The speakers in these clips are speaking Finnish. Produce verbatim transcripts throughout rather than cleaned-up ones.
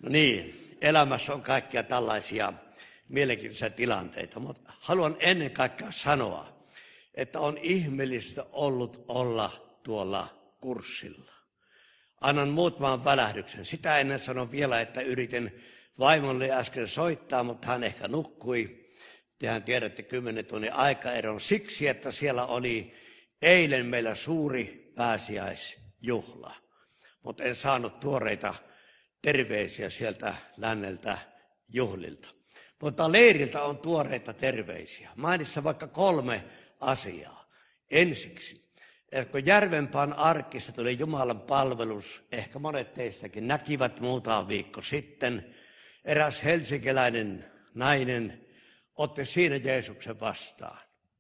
No niin, elämässä on kaikkia tällaisia mielenkiintoisia tilanteita, mutta haluan ennen kaikkea sanoa, että on ihmeellistä ollut olla tuolla kurssilla. Annan muutaman välähdyksen. Sitä ennen sanon vielä, että yritin vaimolle äsken soittaa, mutta hän ehkä nukkui. Tehän tiedätte kymmenen tunnin aikaeron siksi, että siellä oli eilen meillä suuri pääsiäisjuhla. Mutta en saanut tuoreita terveisiä sieltä länneltä juhlilta. Mutta leiriltä on tuoreita terveisiä. Mainitsen vaikka kolme asiaa. Ensiksi, että kun Järvenpään arkissa tuli Jumalan palvelus, ehkä monet teistäkin näkivät muutama viikko sitten, eräs helsinkiläinen nainen otti siinä Jeesuksen vastaan.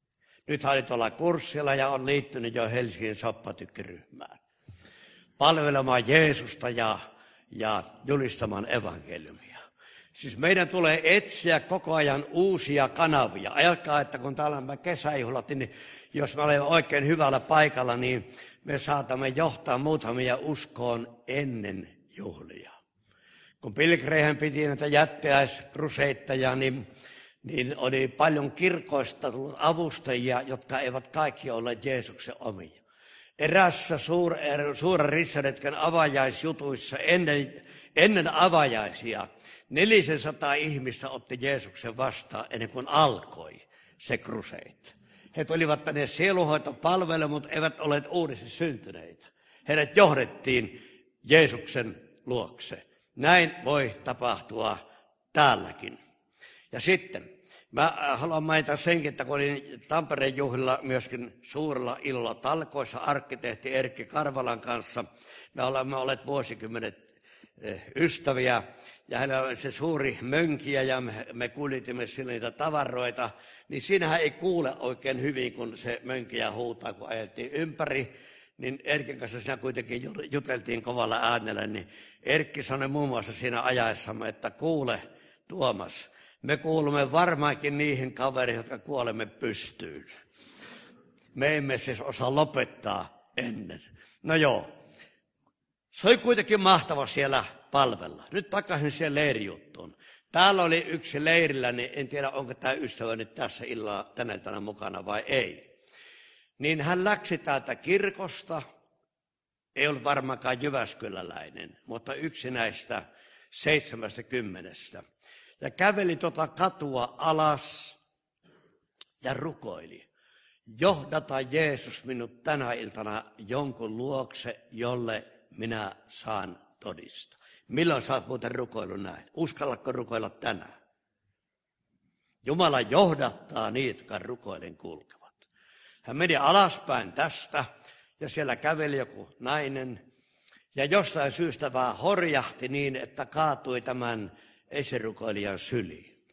Nyt hän oli tuolla kurssilla ja on liittynyt jo Helsingin soppatykkiryhmään. Palvelemaan Jeesusta ja, ja julistamaan evankeliumia. Siis meidän tulee etsiä koko ajan uusia kanavia. Ajatkaa, että kun täällä on kesäjuhlat, niin jos me olemme oikein hyvällä paikalla, niin me saatamme johtaa muutamia uskoon ennen juhlia. Kun Pilgreihän piti näitä jättiläiskruseittajia, niin, niin oli paljon kirkoista tullut avustajia, jotka eivät kaikki ole Jeesuksen omia. Erässä suur, suuren rissaretken avajaisjutuissa ennen, ennen avajaisia neljäsataa ihmistä otti Jeesuksen vastaan ennen kuin alkoi se kruseit. He tulivat tänne sielunhoitopalveluun, mutta eivät olleet uudesti syntyneitä. Heidät johdettiin Jeesuksen luokse. Näin voi tapahtua täälläkin. Ja sitten mä haluan mainita senkin, että kun olin Tampereen juhlilla myöskin suurella ilolla talkoissa arkkitehti Erkki Karvalan kanssa. Me olemme olleet vuosikymmenet ystäviä ja hänellä oli se suuri mönkiä ja me, me kuljetimme sille niitä tavaroita. Niin siinähän ei kuule oikein hyvin, kun se mönkiä huutaa, kun ajeltiin ympäri. Niin Erkin kanssa siinä kuitenkin juteltiin kovalla äänellä, niin Erkki sanoi muun muassa siinä ajaessamme, että kuule Tuomas, me kuulumme varmaankin niihin kavereihin, jotka kuolemme pystyyn. Me emme siis osaa lopettaa ennen. No joo, se oli kuitenkin mahtava siellä palvella. Nyt takaisin siihen leirijuttuun. Täällä oli yksi leirillä, niin en tiedä onko tämä ystävä nyt tässä illalla tänä iltana mukana vai ei. Niin hän läksi täältä kirkosta, ei ollut varmaankaan jyväskyläläinen, mutta yksi näistä seitsemästä kymmenestä. Ja käveli tuota katua alas ja rukoili. Johdata Jeesus minut tänä iltana jonkun luokse, jolle minä saan todistaa. Milloin sä oot muuten rukoillut näin? Uskallatko rukoilla tänään? Jumala johdattaa niitä, jotka rukoilen kulkevat. Hän meni alaspäin tästä ja siellä käveli joku nainen. Ja jostain syystä vaan horjahti niin, että kaatui tämän esirukoilijan syliin.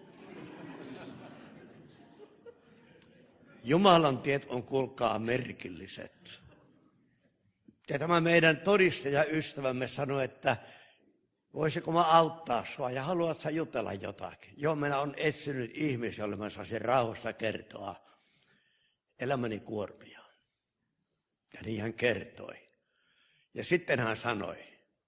Jumalan tiet on kuulkaa merkilliset. Ja tämä meidän todistajaystävämme sanoi, että voisiko mä auttaa sua ja haluat sä jutella jotakin. Joo, minä olen etsinyt ihmisiä, joille mä saisin rauhassa kertoa elämäni kuormia. Ja niin hän kertoi. Ja sitten hän sanoi,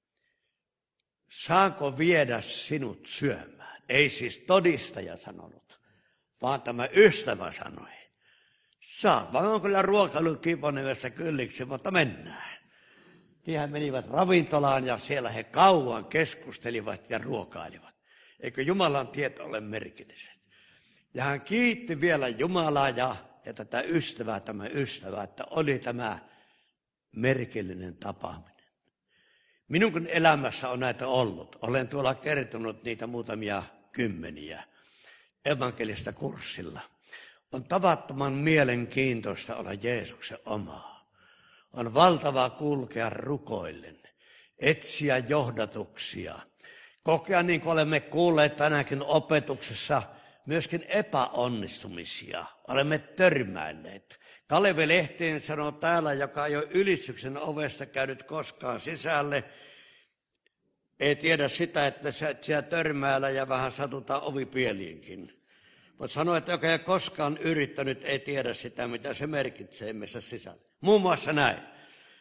saanko viedä sinut syömään? Ei siis todistaja sanonut, vaan tämä ystävä sanoi. Saat, vaan on kyllä ruokailu Kiponevessä kylliksi, mutta mennään. Niin he menivät ravintolaan ja siellä he kauan keskustelivat ja ruokailivat. Eikö Jumalan tiet ole merkilliset? Ja hän kiitti vielä Jumalaa ja, ja tätä ystävää, tämä ystävä, että oli tämä merkillinen tapaaminen. Minunkin elämässä on näitä ollut. Olen tuolla kertonut niitä muutamia kymmeniä evankelista kurssilla. On tavattoman mielenkiintoista olla Jeesuksen omaa. On valtavaa kulkea rukoillen, etsiä johdatuksia, kokea niin kuin olemme kuulleet tänäkin opetuksessa myöskin epäonnistumisia. Olemme törmäilleet. Kalevi Lehtinen sanoo täällä, joka ei ole ylistyksen ovesta käynyt koskaan sisälle, ei tiedä sitä, että siellä törmäillä ja vähän satutaan ovipieliinkin. Mutta sanoi, että joka ei ole koskaan yrittänyt, ei tiedä sitä, mitä se merkitsee meissä sisällä. Muun muassa näin.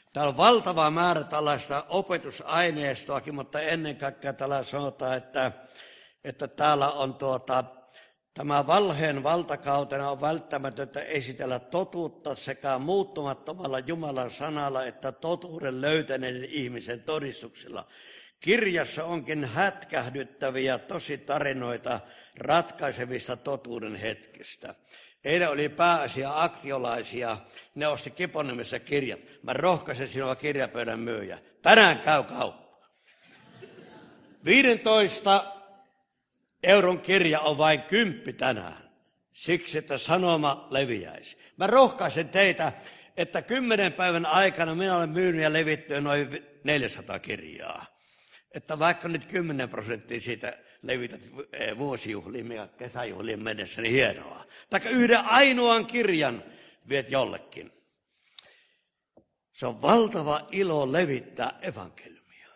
Täällä on valtava määrä tällaista opetusaineistoakin, mutta ennen kaikkea täällä sanotaan, että, että täällä on tuota, tämä valheen valtakautena on välttämätöntä esitellä totuutta sekä muuttumattomalla Jumalan sanalla että totuuden löytäneiden ihmisen todistuksilla. Kirjassa onkin hätkähdyttäviä tositarinoita ratkaisevista totuuden hetkistä. Eilen oli pääasia aktiolaisia, ne osti Kiponiemessä kirjat. Mä rohkaisen sinua kirjapöydän myyjä. Tänään käy kauppa. viisitoista euron kirja on vain kymppi tänään, siksi että sanoma leviäisi. Mä rohkaisen teitä, että kymmenen päivän aikana minä olen myynyt ja levittyä noin neljäsataa kirjaa. Että vaikka nyt kymmenen prosenttia siitä levität vuosijuhliin ja kesäjuhliin mennessä, niin hienoa. Taikka yhden ainoan kirjan viet jollekin. Se on valtava ilo levittää evankeliumia.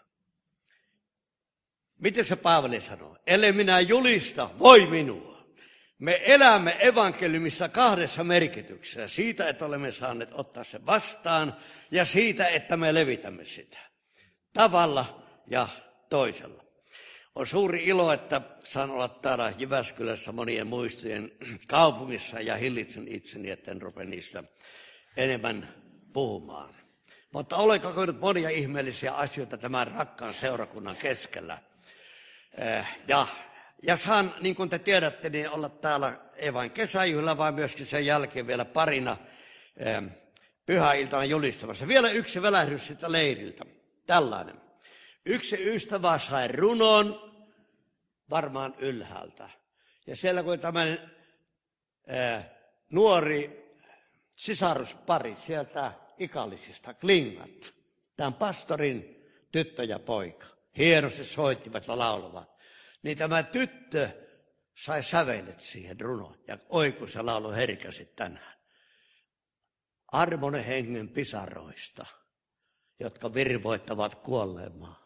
Miten se Paavali sanoo? Ellei minä julista, voi minua. Me elämme evankeliumissa kahdessa merkityksessä. Siitä, että olemme saaneet ottaa sen vastaan ja siitä, että me levitämme sitä. Tavalla ja toisella. On suuri ilo, että saan olla täällä Jyväskylässä monien muistojen kaupungissa ja hillitsen itseni, etten rupea niistä enemmän puhumaan. Mutta olen kokenut monia ihmeellisiä asioita tämän rakkaan seurakunnan keskellä. Ja, ja saan, niin kuin te tiedätte, niin olla täällä ei vain kesäjuhlilla, vaan myöskin sen jälkeen vielä parina pyhäiltana julistamassa. Vielä yksi välähdys sitä leiriltä. Tällainen. Yksi ystävä sai runon varmaan ylhäältä. Ja siellä kun tämmöinen ää, nuori sisaruspari sieltä Ikallisista, Klingat, tämän pastorin tyttö ja poika, hienosti soittivat ja laulavat. Niin tämä tyttö sai sävelet siihen runoon ja oikus ja laulu herkäsi tänään. Armonen hengen pisaroista, jotka virvoittavat kuolleen maan.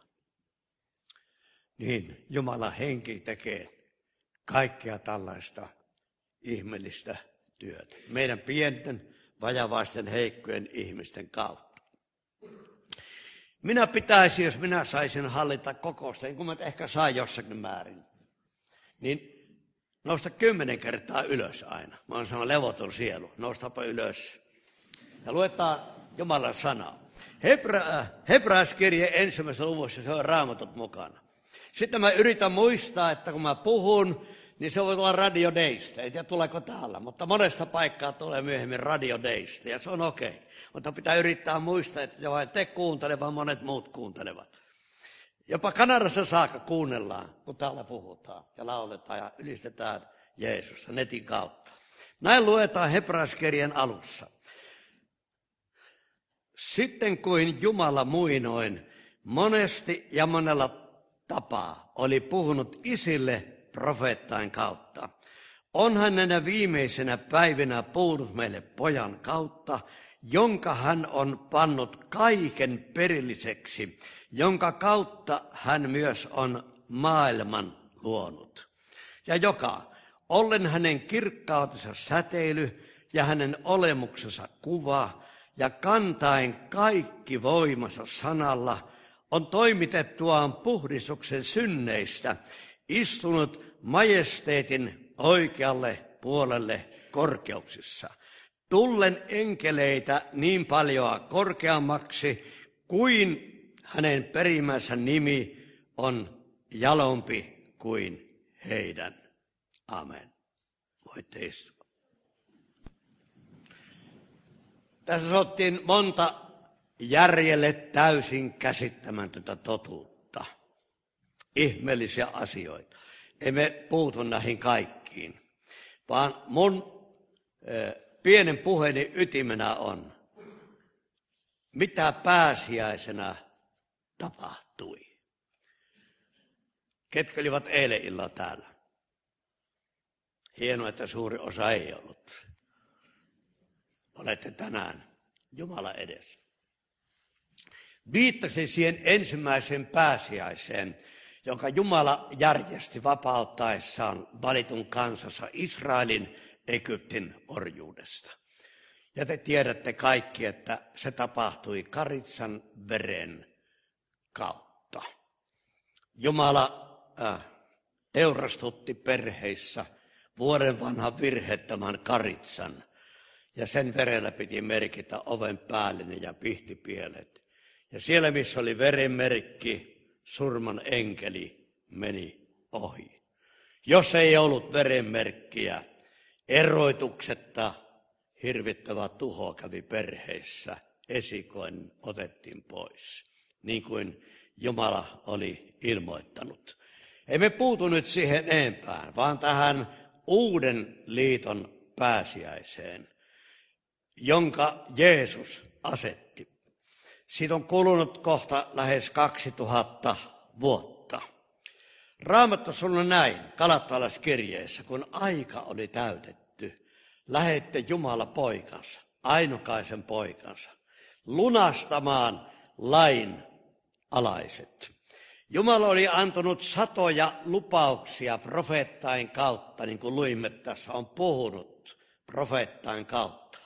Niin Jumalan henki tekee kaikkea tällaista ihmeellistä työtä. Meidän pienten, vajavaisten, heikkojen ihmisten kautta. Minä pitäisin, jos minä saisin hallita kokousta, niin kuin mä ehkä sain jossakin määrin, niin nousta kymmenen kertaa ylös aina. Mä oon sanonut levoton sielu, noustapa ylös. Ja luetaan Jumalan sanaa. Hebra, Hebraiskirje ensimmäisessä luvussa se on Raamatut mukana. Sitten mä yritän muistaa, että kun mä puhun, niin se voi olla Radio Daysta. En tiedä, tuleeko täällä, mutta monesta paikkaa tulee myöhemmin Radio Daysta, ja se on okei. Okay. Mutta pitää yrittää muistaa, että vain te kuuntele, vaan monet muut kuuntelevat. Jopa Kanadassa saakka kuunnellaan, kun täällä puhutaan ja lauletaan ja ylistetään Jeesusta netin kautta. Näin luetaan Hebraiskirjan alussa. Sitten kuin Jumala muinoin monesti ja monella tapaa oli puhunut isille profeettain kautta, on hän näinä viimeisenä päivinä puhunut meille pojan kautta, jonka hän on pannut kaiken perilliseksi, jonka kautta hän myös on maailman luonut. Ja joka, ollen hänen kirkkautensa säteily ja hänen olemuksensa kuva ja kantaen kaikki voimansa sanalla, on toimitettuaan puhdistuksen synneistä istunut majesteetin oikealle puolelle korkeuksissa, tullen enkeleitä niin paljoa korkeammaksi kuin hänen perimänsä nimi on jalompi kuin heidän. Amen. Voitte istua. Tässä sanottiin monta järjelle täysin käsittämätöntä totuutta. Ihmeellisiä asioita. Emme puutu näihin kaikkiin, vaan mun äh, pienen puheeni ytimenä on, mitä pääsiäisenä tapahtui. Ketkä olivat eilen illalla täällä? Hienoa, että suuri osa ei ollut. Olette tänään Jumala edessä. Viittasin siihen ensimmäiseen pääsiäiseen, jonka Jumala järjesti vapauttaessaan valitun kansansa Israelin Egyptin orjuudesta. Ja te tiedätte kaikki, että se tapahtui Karitsan veren kautta. Jumala äh, teurastutti perheissä vuoden vanhan virheettömän karitsan. Ja sen verellä piti merkitä oven päällinen ja pihtipielet. Ja siellä, missä oli verenmerkki, surman enkeli meni ohi. Jos ei ollut verenmerkkiä, eroituksetta hirvittävä tuho kävi perheissä. Esikoin otettiin pois, niin kuin Jumala oli ilmoittanut. Emme puutu nyt siihen enempään, vaan tähän uuden liiton pääsiäiseen, jonka Jeesus asetti. Siitä on kulunut kohta lähes kaksituhatta vuotta. Raamattu sanoo näin Galattalaiskirjeessä, kun aika oli täytetty, lähetti Jumala poikansa, ainokaisen poikansa, lunastamaan lain alaiset. Jumala oli antanut satoja lupauksia profeettain kautta, niin kuin luimme tässä, on puhunut profeettain kautta.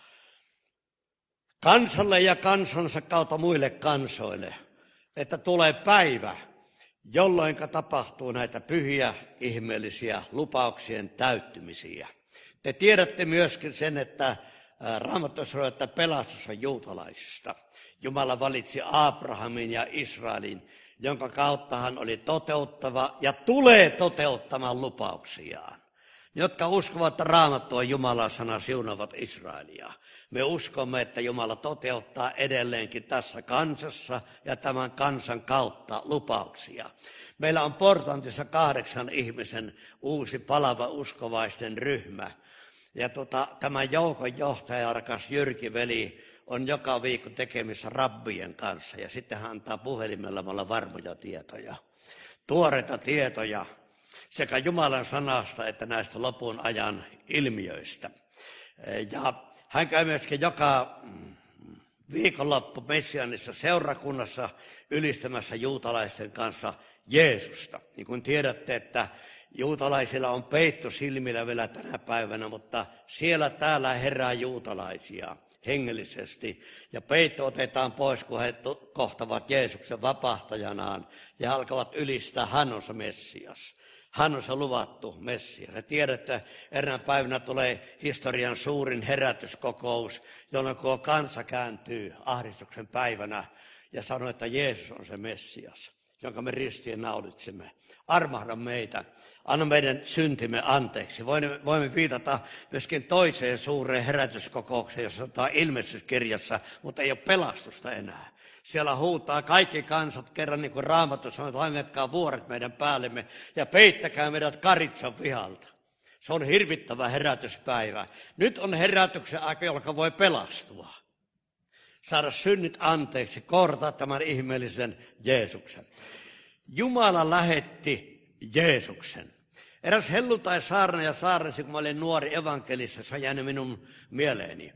Kansalle ja kansansa kautta muille kansoille, että tulee päivä, jolloin tapahtuu näitä pyhiä, ihmeellisiä lupauksien täyttymisiä. Te tiedätte myöskin sen, että Raamattu sanoo, että pelastus on juutalaisista. Jumala valitsi Abrahamin ja Israelin, jonka kautta hän oli toteuttava ja tulee toteuttamaan lupauksiaan. Ne, jotka uskovat, että Raamattu on Jumalan sana, siunaavat Israelia. Me uskomme, että Jumala toteuttaa edelleenkin tässä kansassa ja tämän kansan kautta lupauksia. Meillä on Portlandissa kahdeksan ihmisen uusi palava uskovaisten ryhmä. Ja tota, tämän joukon johtaja, rakas Jyrki veli, on joka viikko tekemissä rabbien kanssa. Ja sitten hän antaa puhelimella mulle varmoja tietoja, tuoreita tietoja sekä Jumalan sanasta että näistä lopun ajan ilmiöistä. Ja hän käy myöskin joka viikonloppu Messianissa seurakunnassa ylistämässä juutalaisten kanssa Jeesusta. Niin kuin tiedätte, että juutalaisilla on peitto silmillä vielä tänä päivänä, mutta siellä täällä herää juutalaisia hengellisesti. Ja peitto otetaan pois, kun he kohtavat Jeesuksen vapahtajanaan ja alkavat ylistää, hän on se Messias. Hän on se luvattu Messias. Ja tiedätte, eräänä päivänä tulee historian suurin herätyskokous, jolloin koko kansa kääntyy ahdistuksen päivänä ja sanoo, että Jeesus on se Messias, jonka me ristiin naulitsemme. Armahda meitä, anna meidän syntimme anteeksi. Voimme, voimme viitata myöskin toiseen suureen herätyskokoukseen, jossa sanotaan ilmestyskirjassa, mutta ei ole pelastusta enää. Siellä huutaa kaikki kansat kerran, niin kuin Raamattu sanoo, että langetkaa vuoret meidän päällemme ja peittäkää meidät Karitsan vihalta. Se on hirvittävä herätyspäivä. Nyt on herätyksen aika, jolloin voi pelastua. Saada synnit anteeksi, kohdata tämän ihmeellisen Jeesuksen. Jumala lähetti Jeesuksen. Eräs helluntai saarna ja saarnasi, kun mä olin nuori evankelissa, se on jäänyt minun mieleeni.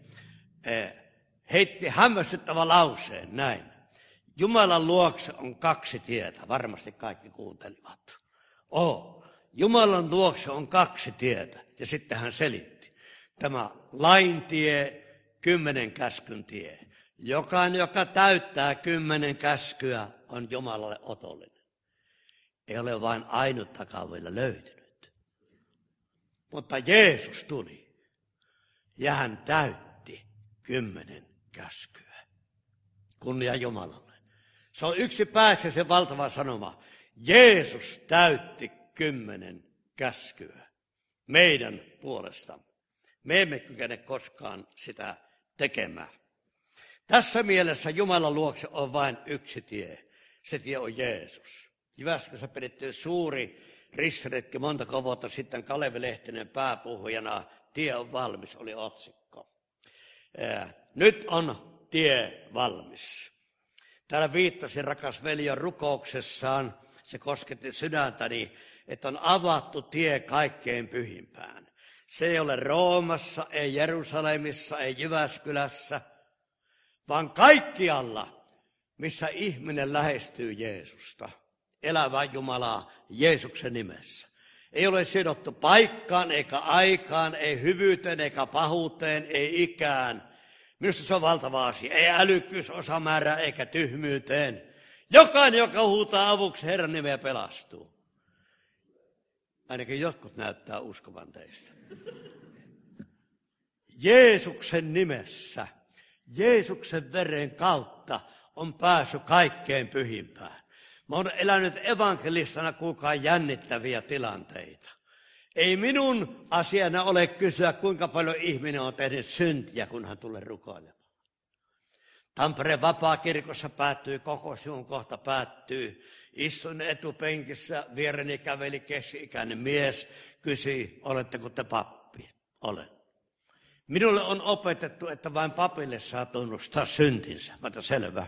Heitti hämmästyttävän lauseen näin. Jumalan luokse on kaksi tietä, varmasti kaikki kuuntelivat. Oh, Jumalan luokse on kaksi tietä. Ja sitten hän selitti. Tämä lain tie, kymmenen käskyn tie. Jokainen, joka täyttää kymmenen käskyä, on Jumalalle otollinen. Ei ole vain ainuttakaan vielä löytynyt. Mutta Jeesus tuli ja hän täytti kymmenen käskyä. Kunnia Jumalalle. Se on yksi pääsiäisen valtava sanoma. Jeesus täytti kymmenen käskyä meidän puolestamme. Me emme kykene koskaan sitä tekemään. Tässä mielessä Jumalan luokse on vain yksi tie. Se tie on Jeesus. Jyväskylässä pidettiin suuri ristiretki montako vuotta sitten. Kalevi Lehtinen pääpuhujana. Tie on valmis, oli otsikko. Nyt on tie valmis. Täällä viittasi rakas veli rukouksessaan, se kosketti sydäntäni, että on avattu tie kaikkein pyhimpään. Se ei ole Roomassa, ei Jerusalemissa, ei Jyväskylässä, vaan kaikkialla, missä ihminen lähestyy Jeesusta, elävää Jumalaa Jeesuksen nimessä. Ei ole sidottu paikkaan, eikä aikaan, ei hyvyyteen, eikä pahuuteen, ei ikään, Minusta se on valtava asia. Ei älykkyys osa määrää eikä tyhmyyteen. Jokainen, joka huutaa avuksi Herran nimeä, pelastuu. Ainakin jotkut näyttää uskovan teistä. Jeesuksen nimessä, Jeesuksen veren kautta on päässyt kaikkein pyhimpään. Mä oon elänyt evankelistana kuulkaa jännittäviä tilanteita. Ei minun asiana ole kysyä, kuinka paljon ihminen on tehnyt syntiä, kun hän tulee rukoilemaan. Tampereen vapaakirkossa päättyy, koko sinun kohta päättyy. Istuin etupenkissä, viereni käveli keski-ikäinen mies, kysyi, oletteko te pappi? Olen. Minulle on opetettu, että vain papille saa tunnustaa syntinsä. Mä otan selvä.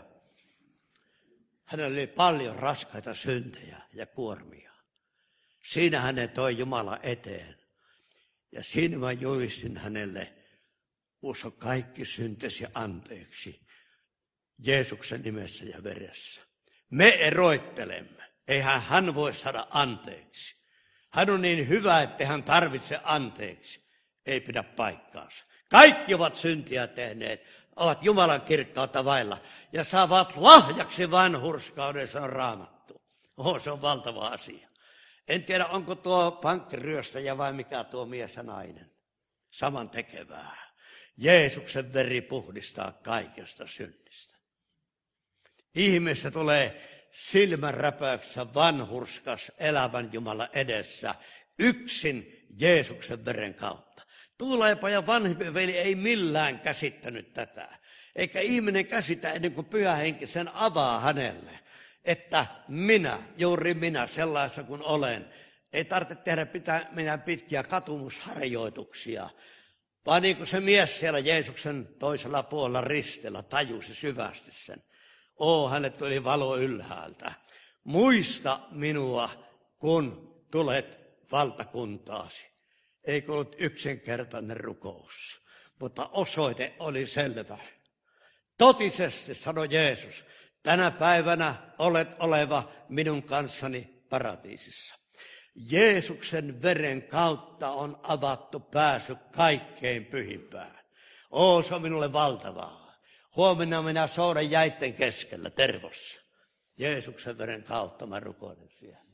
Hänellä oli paljon raskaita syntejä ja kuormia. Siinä hänen toi Jumala eteen. Ja siinä mä julistin hänelle, usko kaikki syntesi anteeksi Jeesuksen nimessä ja veressä. Me eroittelemme. Eihän hän voi saada anteeksi. Hän on niin hyvä, että hän tarvitse anteeksi. Ei pidä paikkaansa. Kaikki ovat syntiä tehneet, ovat Jumalan kirkkautta vailla ja saavat lahjaksi vanhurskauden, se on Raamattu. Oho, se on valtava asia. En tiedä, onko tuo pankkiryöstäjä vai mikä tuo mies ja nainen. Saman tekevää. Jeesuksen veri puhdistaa kaikesta synnistä. Ihmeessä tulee silmänräpäyksessä vanhurskas elävän Jumala edessä yksin Jeesuksen veren kautta. Tuulaipa ja vanhempi veli ei millään käsittänyt tätä. Eikä ihminen käsitä ennen kuin Pyhä Henki sen avaa hänelle. Että minä, juuri minä, sellaisessa kuin olen, ei tarvitse tehdä pitää, minä pitkiä katumusharjoituksia. Vaan niin kuin se mies siellä Jeesuksen toisella puolella ristillä tajusi syvästi sen. Oo, hänelle tuli valo ylhäältä. Muista minua, kun tulet valtakuntaasi. Eikö ollut yksinkertainen rukous, mutta osoite oli selvä. Totisesti, sanoi Jeesus, tänä päivänä olet oleva minun kanssani paratiisissa. Jeesuksen veren kautta on avattu pääsy kaikkein pyhimpään. Oo, se on minulle valtavaa. Huomenna minä soudan jäitten keskellä Tervossa. Jeesuksen veren kautta mä rukoilen siellä.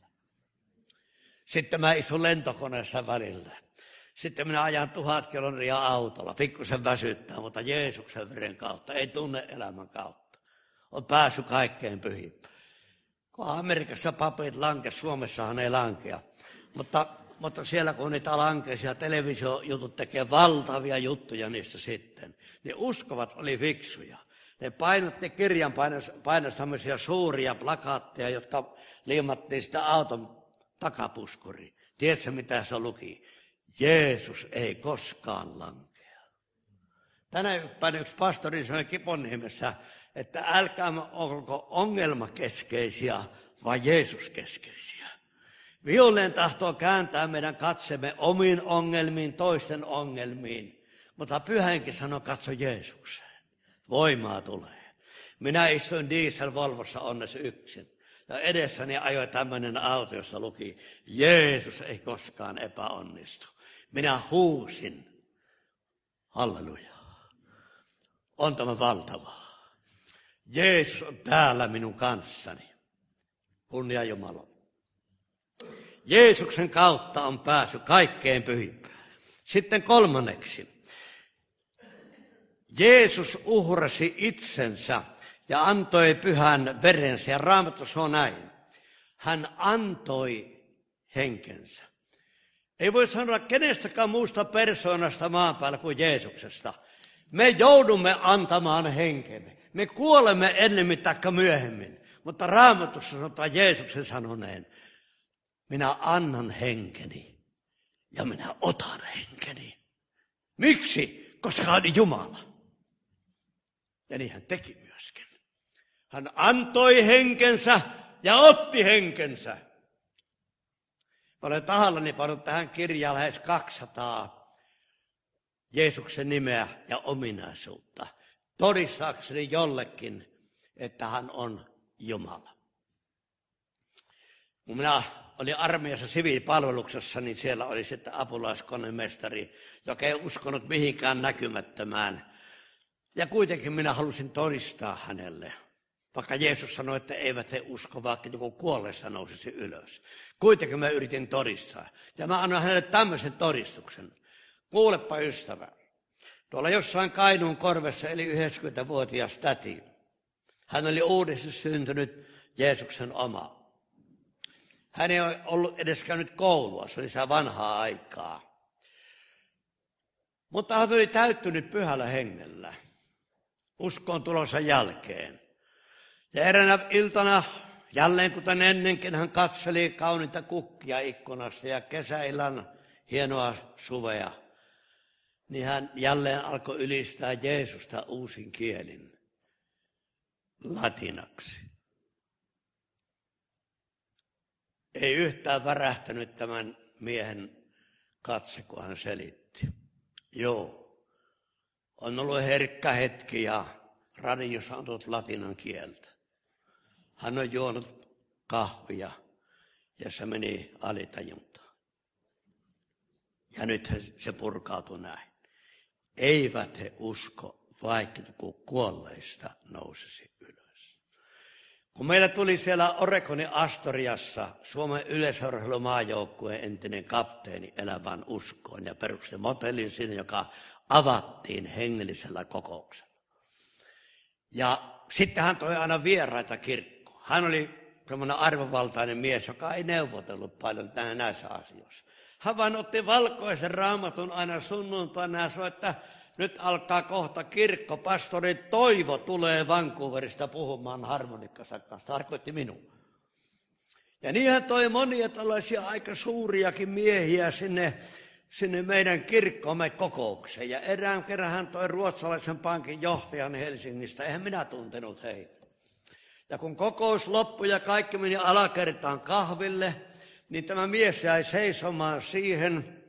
Sitten mä istun lentokoneessa välillä. Sitten minä ajan tuhat kilometriä autolla. Pikkusen väsyttää, mutta Jeesuksen veren kautta, ei tunne elämän kautta. On päässyt kaikkein pyhimpään. Kun Amerikassa papit lanke, Suomessahan ei lankea. Mutta, mutta siellä kun niitä lankeisia televisiojutut tekee valtavia juttuja niistä sitten, niin uskovat oli fiksuja. Ne painotti kirjan painossa tämmöisiä suuria plakaatteja, jotka liimattiin sitä auton takapuskuriin. Tiedätkö mitä se luki? Jeesus ei koskaan lankea. Tänä päivänä yksi pastori sanoi Kiponiemessä, että älkäämme olko ongelmakeskeisiä, vaan Jeesus-keskeisiä. Vihollinen tahtoo kääntää meidän katsemme omiin ongelmiin, toisten ongelmiin. Mutta Pyhä Henki sanoi, katso Jeesukseen. Voimaa tulee. Minä istuin diesel-Volvossa onneksi yksin. Ja edessäni ajoi tämmöinen auto, jossa luki, Jeesus ei koskaan epäonnistu. Minä huusin, halleluja. On tämä valtavaa. Jeesus on täällä minun kanssani. Kunnia Jumala. Jeesuksen kautta on päässyt kaikkein pyhimpään. Sitten kolmanneksi. Jeesus uhrasi itsensä ja antoi pyhän verensä. Ja Raamatussa on näin. Hän antoi henkensä. Ei voi sanoa kenestäkään muusta persoonasta maan päällä kuin Jeesuksesta. Me joudumme antamaan henkemme. Me kuolemme ennemmin taikka myöhemmin. Mutta Raamatussa sanotaan Jeesuksen sanoneen. Minä annan henkeni ja minä otan henkeni. Miksi? Koska hän on Jumala. Ja niin hän teki myöskin. Hän antoi henkensä ja otti henkensä. Mä olen tahallani pannut tähän kirjaan lähes kaksisataa Jeesuksen nimeä ja ominaisuutta. Todistaakseni jollekin, että hän on Jumala. Kun minä olin armeijassa siviilipalveluksessa, niin siellä oli sitten apulaiskonemestari, joka ei uskonut mihinkään näkymättömään. Ja kuitenkin minä halusin todistaa hänelle, vaikka Jeesus sanoi, että eivät he usko, vaikka joku kuolleessa nousisi ylös. Kuitenkin mä yritin todistaa. Ja mä annan hänelle tämmöisen todistuksen. Kuulepa ystävä. Tuolla jossain Kainuun korvessa eli yhdeksänkymmentävuotias täti. Hän oli uudesti syntynyt Jeesuksen oma. Hän ei ole ollut edes käynyt koulua, se oli sitä vanhaa aikaa. Mutta hän oli täyttynyt pyhällä hengellä uskoon tulonsa jälkeen. Ja eräänä iltana, jälleen kuten ennenkin, hän katseli kauniita kukkia ikkunasta ja kesäillan hienoa suvea. Niin hän jälleen alkoi ylistää Jeesusta uusin kielin, latinaksi. Ei yhtään värähtänyt tämän miehen katse, kun hän selitti. Joo, on ollut herkkä hetki ja radiossa on tullut latinan kieltä. Hän on juonut kahvia ja se meni alitajuntaan. Ja nyt se purkautui näin. Eivät he usko, vaikka kun kuolleista nousisi ylös. Kun meillä tuli siellä Oregonin Astoriassa Suomen yleisurheilumaajoukkueen entinen kapteeni elävään uskoon ja perusti motellin sinne, joka avattiin hengellisellä kokouksella. Ja sitten hän toi aina vieraita kirkkoon. Hän oli semmoinen arvovaltainen mies, joka ei neuvotellut paljon näissä asioissa. Hän vain otti valkoisen raamatun aina sunnuntaina ja sanoi, että nyt alkaa kohta kirkko. Pastori Toivo tulee Vancouverista puhumaan harmonikkansa kanssa. Tarkoitti minua. Ja niin hän toi monia tällaisia aika suuriakin miehiä sinne, sinne meidän kirkkomme kokoukseen. Ja erään kerran hän toi ruotsalaisen pankin johtajan Helsingistä. Eihän minä tuntenut heitä. Ja kun kokous loppui ja kaikki meni alakertaan kahville, niin tämä mies jäi seisomaan siihen.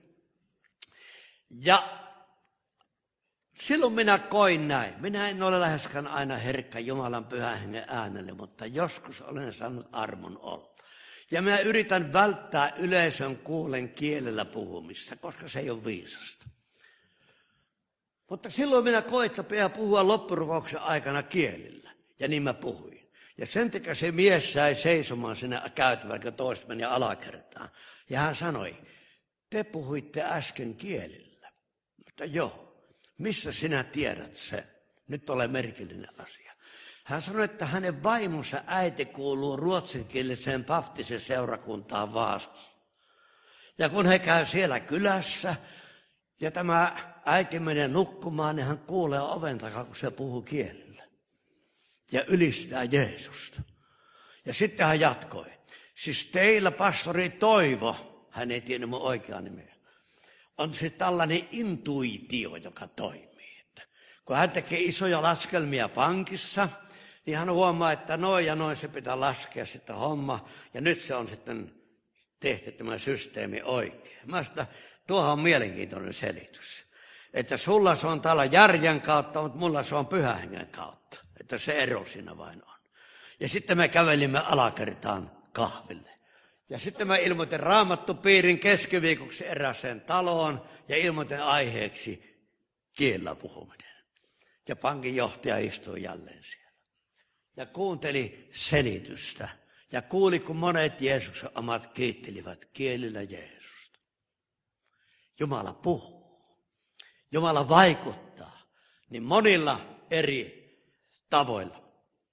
Ja silloin minä koin näin. Minä en ole läheskään aina herkkä Jumalan pyhän hengen äänelle, mutta joskus olen saanut armon olla. Ja minä yritän välttää yleisön kuulen kielellä puhumista, koska se ei ole viisasta. Mutta silloin minä koin, että pitää puhua loppurukouksen aikana kielillä. Ja niin mä puhuin. Ja sen takia se mies jäi seisomaan sinne käytävälle, kun toista meni alakertaan. Ja hän sanoi, te puhuitte äsken kielillä. Mutta joo, missä sinä tiedät sen? Nyt ole merkillinen asia. Hän sanoi, että hänen vaimonsa äiti kuuluu ruotsinkieliseen baptisen seurakuntaan Vaasassa. Ja kun he käy siellä kylässä ja tämä äiti menee nukkumaan, niin hän kuulee oven takaa, kun se puhuu kielillä. Ja ylistää Jeesusta. Ja sitten hän jatkoi. Siis teillä pastori Toivo, hän ei tiennyt mun oikeaa nimeä, on siis tällainen intuitio, joka toimii. Että kun hän tekee isoja laskelmia pankissa, niin hän huomaa, että noin ja noin se pitää laskea sitten homma. Ja nyt se on sitten tehty tämä systeemi oikein. Mä sitä, tuohan on mielenkiintoinen selitys. Että sulla se on täällä järjen kautta, mutta mulla se on pyhän hengen kautta. Että se ero siinä vain on. Ja sitten me kävelimme alakertaan kahville. Ja sitten mä ilmoitin raamattupiirin keskiviikoksi erääseen taloon ja ilmoitin aiheeksi kielellä puhuminen. Ja pankinjohtaja istui jälleen siellä. Ja kuunteli selitystä. Ja kuuli, kun monet Jeesuksen omat kiittelivät kielillä Jeesusta. Jumala puhuu. Jumala vaikuttaa. Niin monilla eri tavoilla.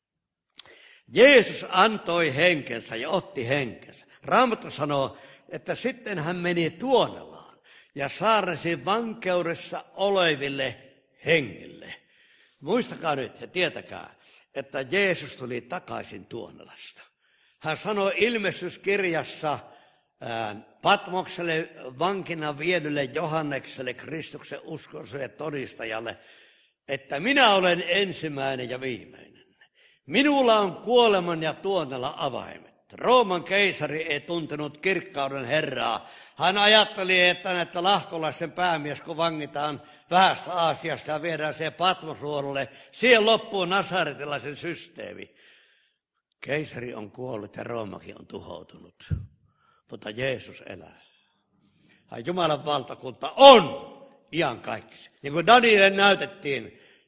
Jeesus antoi henkensä ja otti henkensä. Raamattu sanoo, että sitten hän meni Tuonelaan ja saarnasi vankeudessa oleville hengille. Muistakaa nyt ja tietäkää, että Jeesus tuli takaisin Tuonelasta. Hän sanoi ilmestyskirjassa Patmokselle vankina viedylle Johannekselle, Kristuksen uskoiselle todistajalle, että minä olen ensimmäinen ja viimeinen. Minulla on kuoleman ja Tuonela avaimet. Rooman keisari ei tuntenut kirkkauden Herraa. Hän ajatteli, että näitä lahkolaisen päämies, kun vangitaan vähästä Aasiasta ja viedään siihen Patmosluodolle, siihen loppuu nasaretilaisen systeemi. Keisari on kuollut ja Roomakin on tuhoutunut, mutta Jeesus elää. Hän Jumalan valtakunta on iankaikkis. Niin kuin Danielille näytettiin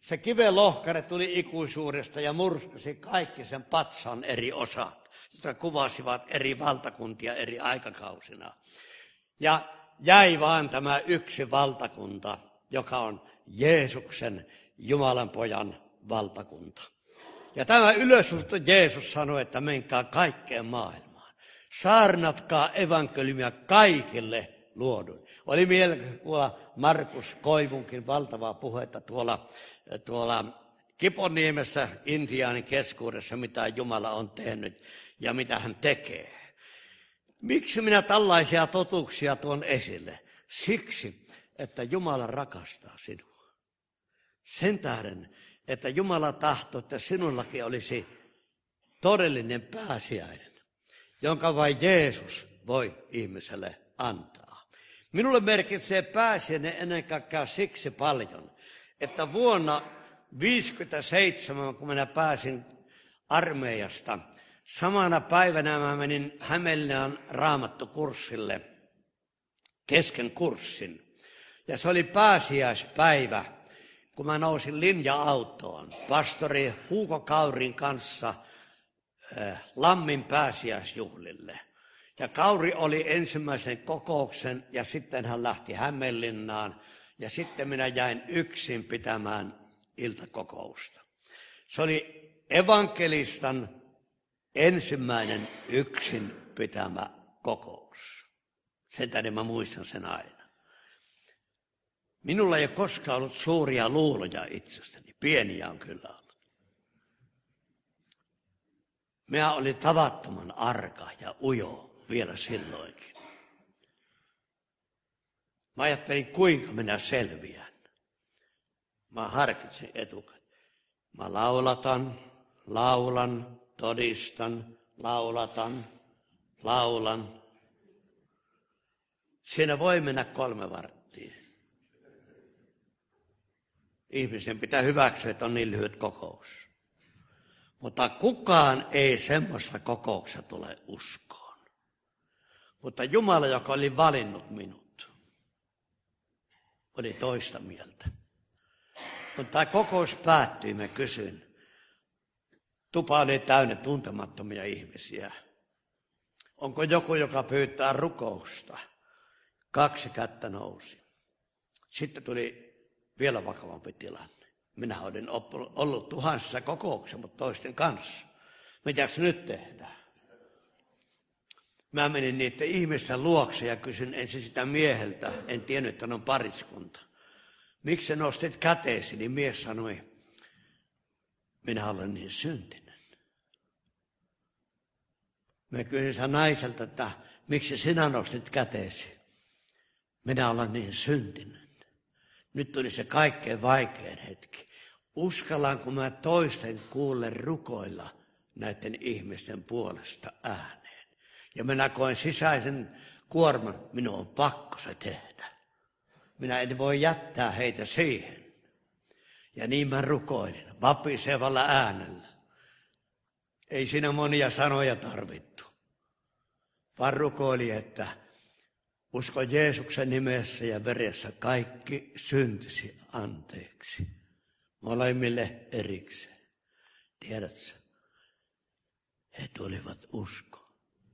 Se kivelohkare tuli ikuisuudesta ja murskasi kaikki sen patsan eri osat, jotka kuvasivat eri valtakuntia eri aikakausina. Ja jäi vaan tämä yksi valtakunta, joka on Jeesuksen, Jumalan pojan valtakunta. Ja tämä ylösnoussut Jeesus sanoi, että menkää kaikkeen maailmaan. Saarnatkaa evankeliumia kaikille luoduille. Oli mielenkiintoista kuulla Markus Koivunkin valtavaa puhetta tuolla, tuolla Kiponiemessä Intiaanin keskuudessa, mitä Jumala on tehnyt ja mitä hän tekee. Miksi minä tällaisia totuuksia tuon esille? Siksi, että Jumala rakastaa sinua. Sen tähden, että Jumala tahtoo, että sinullakin olisi todellinen pääsiäinen, jonka vain Jeesus voi ihmiselle antaa. Minulle merkitsee pääsiäinen ennen kaikkea siksi paljon, että vuonna viisikymmentäseitsemän, kun minä pääsin armeijasta, samana päivänä mä menin Hämeenlinnan raamattokurssille kesken kurssin. Ja se oli pääsiäispäivä, kun mä nousin linja-autoon pastori Huuko Kaurin kanssa äh, Lammin pääsiäisjuhlille. Ja Kauri oli ensimmäisen kokouksen ja sitten hän lähti Hämeenlinnaan ja sitten minä jäin yksin pitämään iltakokousta. Se oli evankelistan ensimmäinen yksin pitämä kokous. Sen tähden mä muistan sen aina. Minulla ei ole koskaan ollut suuria luuloja itsestäni. Pieniä on kyllä ollut. Minä olin tavattoman arka ja ujo vielä silloinkin. Mä ajattelin, kuinka minä selviän. Mä harkitsin etukäteen. Mä laulatan, laulan, todistan, laulatan, laulan. Siinä voi mennä kolme varttia. Ihmisen pitää hyväksyä, että on niin lyhyt kokous. Mutta kukaan ei semmoista kokouksessa tule uskoon. Mutta Jumala, joka oli valinnut minut, oli toista mieltä. Kun tämä kokous päättyi, mä kysyin. Tupa oli täynnä tuntemattomia ihmisiä. Onko joku, joka pyytää rukousta? Kaksi kättä nousi. Sitten tuli vielä vakavampi tilanne. Minä olin ollut tuhansissa kokouksissa, mutta toisten kanssa. Mitäs nyt tehdään? Mä menin niiden ihmisten luokse ja kysyn ensin sitä mieheltä. En tiennyt, että on pariskunta. Miksi sä nostit käteesi? Niin mies sanoi, minä olen niin syntinen. Mä kysyin sen naiselta, että miksi sinä nostit käteesi? Minä olen niin syntinen. Nyt tuli se kaikkein vaikein hetki. Uskallanko mä toisten kuulle rukoilla näiden ihmisten puolesta ääneen? Ja minä koen sisäisen kuorman, minun on pakko se tehdä. Minä en voi jättää heitä siihen. Ja niin mä rukoilin, vapisevalla äänellä. Ei siinä monia sanoja tarvittu. Vaan rukoili, että usko Jeesuksen nimessä ja veressä kaikki syntisi anteeksi. Molemmille erikseen. Tiedätkö? He tulivat uskoon.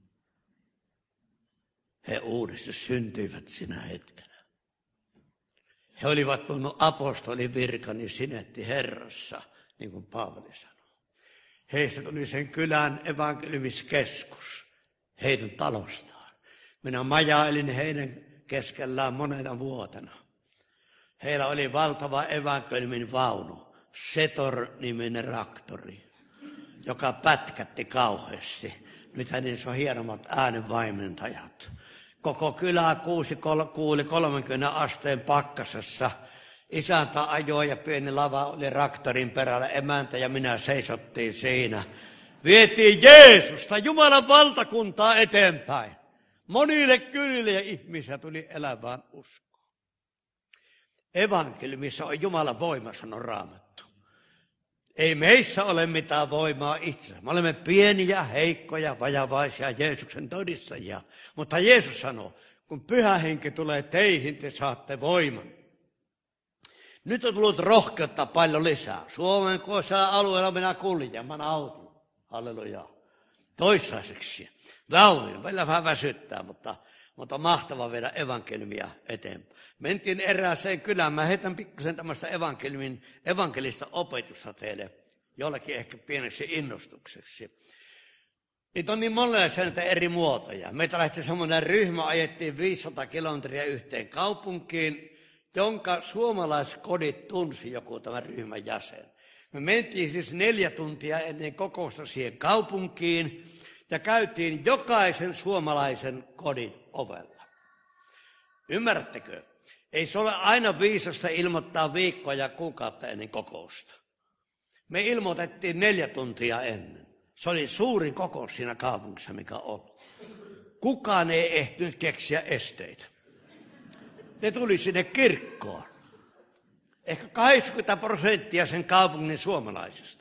He uudesti syntyivät sinä hetkenä. He olivat voinut apostolin virkani sinetti Herrassa, niin kuin Paavali sanoi. Heistä tuli sen kylän evankeliumiskeskus heidän talostaan. Minä majailin heidän keskellään monena vuotena. Heillä oli valtava evankeliumin vaunu, Setor-niminen raktori, joka pätkätti kauheasti. Nythän niissä on hienommat äänenvaimentajat. Koko kylä kuusi, kuuli kolmenkymmenen asteen pakkasessa. Isäntä ajoi ja pieni lava oli raktorin perällä. Emäntä ja minä seisottiin siinä. Vietiin Jeesusta, Jumalan valtakuntaa eteenpäin. Monille kylille ja ihmisiä tuli elävään uskoon. Evankeliumissa on Jumalan voima, sanoo Raamattu. Ei meissä ole mitään voimaa itse. Me olemme pieniä, heikkoja, vajavaisia Jeesuksen todistajia. Mutta Jeesus sanoo, kun Pyhä Henki tulee teihin, te saatte voiman. Nyt on tullut rohkeutta paljon lisää. Suomen alueella minä kuljen, mä nautin. Halleluja. Toissaiseksi. Nautin, välillä vähän väsyttää, mutta, mutta mahtava viedä evankeliumia eteenpäin. Mentiin erääseen kylään, mä heitän pikkusen tämmöistä evankeliumin, evankelista opetusta teille, jollakin ehkä pieneksi innostukseksi. Niitä on niin monenlaisia eri muotoja. Meitä lähti semmoinen ryhmä, ajettiin viisisataa kilometriä yhteen kaupunkiin, jonka suomalaiskodit tunsi joku tämän ryhmän jäsen. Me mentiin siis neljä tuntia ennen kokousta siihen kaupunkiin ja käytiin jokaisen suomalaisen kodin ovella. Ymmärrättekö? Ei se ole aina viisasta ilmoittaa viikkoa ja kuukautta ennen kokousta. Me ilmoitettiin neljä tuntia ennen. Se oli suurin kokous siinä kaupungissa, mikä on. Kukaan ei ehtinyt keksiä esteitä. Ne tuli sinne kirkkoon. Ehkä kahdeksankymmentä prosenttia sen kaupungin suomalaisista.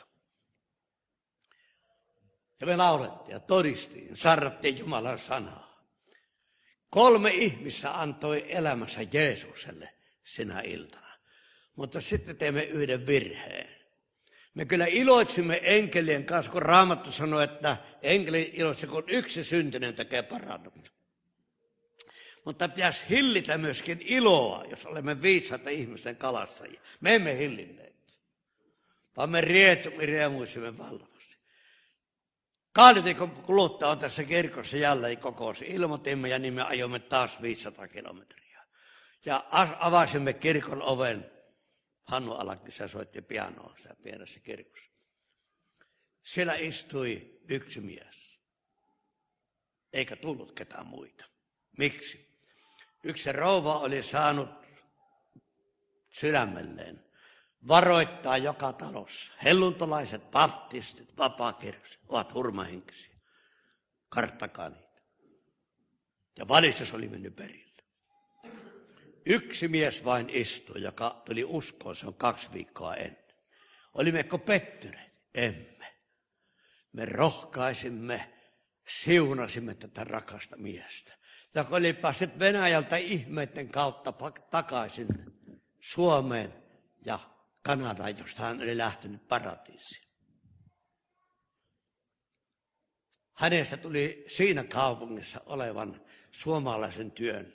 Ja me laulettiin ja todistiin, sarrattiin Jumalan sanaa. Kolme ihmistä antoi elämänsä Jeesukselle sinä iltana. Mutta sitten teemme yhden virheen. Me kyllä iloitsimme enkelien kanssa, kun Raamattu sanoi, että enkeli iloitsi, kun yksi syntinen tekee parannuksen. Mutta pitäisi hillitä myöskin iloa, jos olemme viisaita ihmisten kalastajia. Me emme hillinneet, vaan me riemuisimme valtavasti. Kahden viikon kuluttua on tässä kirkossa jälleen kokous. Ilmoitimme ja niin me ajoimme taas viisisataa kilometriä. Ja avasimme kirkon oven. Hannu Alakkisä soitti pianoa siellä pienessä kirkossa. Siellä istui yksi mies, eikä tullut ketään muita. Miksi? Yksi rouva oli saanut sydämelleen varoittaa joka talossa. Helluntolaiset, baptistit, vapaakirkkoiset ovat hurmahenkisiä. Karttakaa niitä. Ja valistus oli mennyt perille. Yksi mies vain istui, joka tuli uskoon, se on kaksi viikkoa ennen. Olimmeko pettyneet? Emme. Me rohkaisimme, siunasimme tätä rakasta miestä. Ja kun oli päässyt Venäjältä ihmeiden kautta takaisin Suomeen ja Kanadaan, josta hän oli lähtenyt paratiisiin. Hänestä tuli siinä kaupungissa olevan suomalaisen työn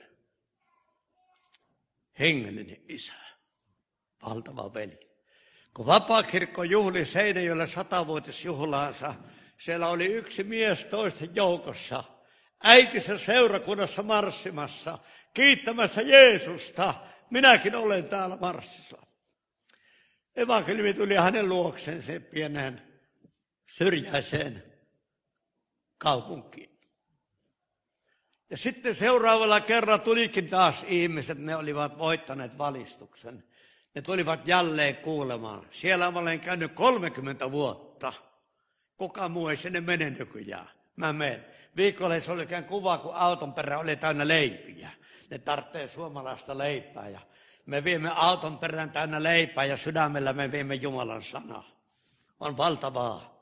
hengellinen isä, valtava veli. Kun Vapaakirkko juhli Seinäjoella satavuotisjuhlaansa, siellä oli yksi mies toisten joukossa, äitinsä seurakunnassa marssimassa, kiittämässä Jeesusta. Minäkin olen täällä marssissa. Evankeliumi tuli hänen luokseen sen pienen syrjäiseen kaupunkiin. Ja sitten seuraavalla kerralla tulikin taas ihmiset, ne olivat voittaneet valistuksen. Ne tulivat jälleen kuulemaan. Siellä mä olen käynyt kolmekymmentä vuotta. Kuka muu ei sinne mene nykyään. Mä menen. Viikolla se oli ikään kuva, kun auton perä oli täynnä leipiä. Ne tarvitsee suomalaista leipää. Ja me viemme auton perään täynnä leipää ja sydämellä me viemme Jumalan sanaa. On valtavaa.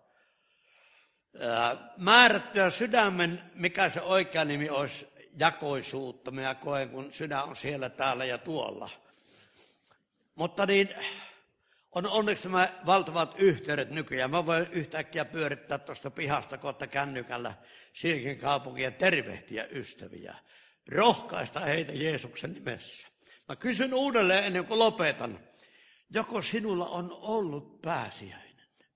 Määrättyä sydämen, mikä se oikea nimi olisi, jakoisuutta. Minä koen, kun sydän on siellä, täällä ja tuolla. Mutta niin, on onneksi nämä valtavat yhteydet nykyään. Mä voin yhtäkkiä pyörittää tuosta pihasta kohta kännykällä siihenkin kaupunkiin ja tervehtiä ystäviä. Rohkaista heitä Jeesuksen nimessä. Mä kysyn uudelleen ennen kuin lopetan. Joko sinulla on ollut pääsiäinen?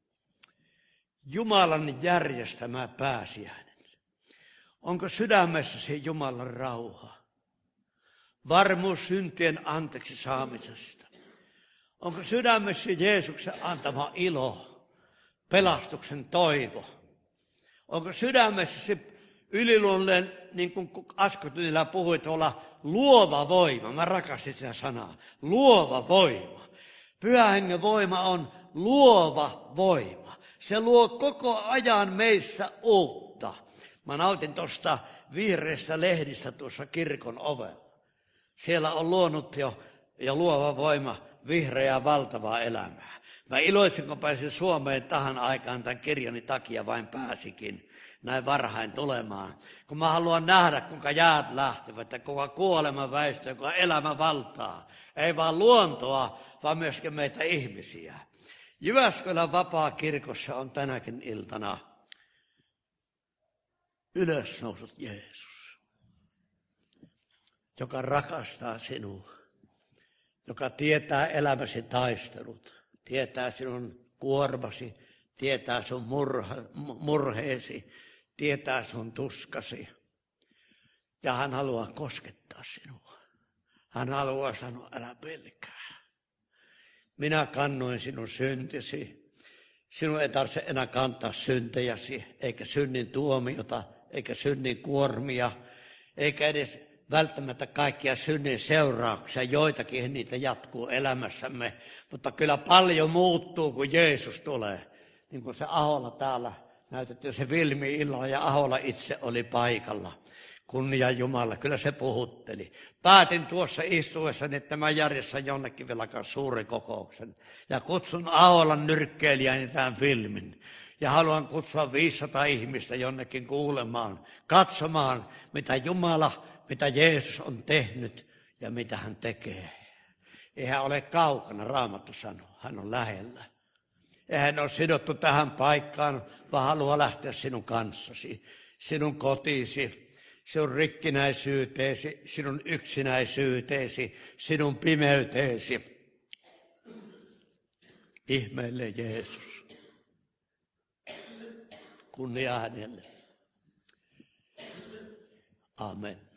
Jumalan järjestämä pääsiäinen. Onko sydämessäsi Jumalan rauha? Varmuus syntien anteeksi saamisesta. Onko sydämessäsi Jeesuksen antama ilo, pelastuksen toivo? Onko sydämessäsi yliluonnollinen, niin kuin Askotylillä puhui tuolla, luova voima? Mä rakastin sitä sanaa. Luova voima. Pyhän Hengen voima on luova voima. Se luo koko ajan meissä uutta. Mä nautin tuosta vihreästä lehdistä tuossa kirkon ovella. Siellä on luonut jo ja luova voima vihreää valtavaa elämää. Mä iloitsin, kun pääsin Suomeen tähän aikaan tämän kirjani takia, vain pääsikin. näin varhain tulemaan. Kun mä haluan nähdä, kuinka jäät lähtevät ja kuinka kuolema väistyy, kuinka elämä valtaa. Ei vaan luontoa, vaan myöskin meitä ihmisiä. Jyväskylän Vapaa-kirkossa on tänäkin iltana ylösnousut Jeesus, joka rakastaa sinua, joka tietää elämäsi taistelut, tietää sinun kuormasi, tietää sun murha, murheesi, tietää sun tuskasi. Ja hän haluaa koskettaa sinua. Hän haluaa sanoa, älä pelkää. Minä kannoin sinun syntisi. Sinun ei tarvitse enää kantaa syntejäsi, eikä synnin tuomiota, eikä synnin kuormia, eikä edes välttämättä kaikkia synnin seurauksia. Joitakin niitä jatkuu elämässämme, mutta kyllä paljon muuttuu, kun Jeesus tulee. Niin kuin se Ahola täällä näytetty, se Vilmi illalla ja Ahola itse oli paikalla. Kunnia Jumala, kyllä se puhutteli. Päätin tuossa istuessani, että mä järjestän jonnekin vielä suuren kokouksen. Ja kutsun Aholan nyrkkeilijäni tämän filmin. Ja haluan kutsua viisisataa ihmistä jonnekin kuulemaan, katsomaan, mitä Jumala, mitä Jeesus on tehnyt ja mitä hän tekee. Ei hän ole kaukana, Raamattu sanoo, hän on lähellä. Eihän ole sidottu tähän paikkaan, vaan haluaa lähteä sinun kanssasi, sinun kotiisi, sinun rikkinäisyyteesi, sinun yksinäisyyteesi, sinun pimeyteesi. Ihmeelle Jeesus. Kunnia hänelle. Amen.